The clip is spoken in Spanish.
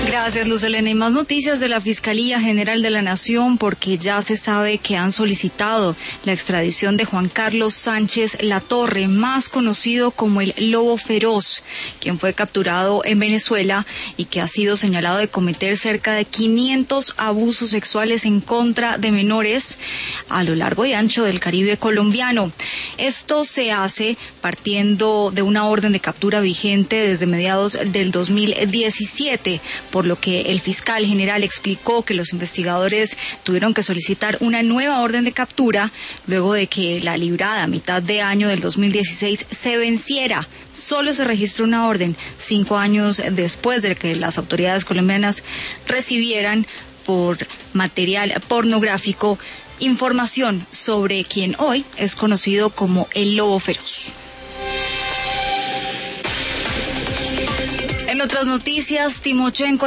Gracias, Luz Helena. Y más noticias de la Fiscalía General de la Nación, porque ya se sabe que han solicitado la extradición de Juan Carlos Sánchez Latorre, más conocido como el Lobo Feroz, quien fue capturado en Venezuela y que ha sido señalado de cometer cerca de 500 abusos sexuales en contra de menores a lo largo y ancho del Caribe colombiano. Esto se hace partiendo de una orden de captura vigente desde mediados del 2017, por lo que el fiscal general explicó que los investigadores tuvieron que solicitar una nueva orden de captura luego de que la librada a mitad de año del 2016 se venciera. Solo se registró una orden 5 años después de que las autoridades colombianas recibieran por material pornográfico información sobre quien hoy es conocido como el Lobo Feroz. En otras noticias, Timochenko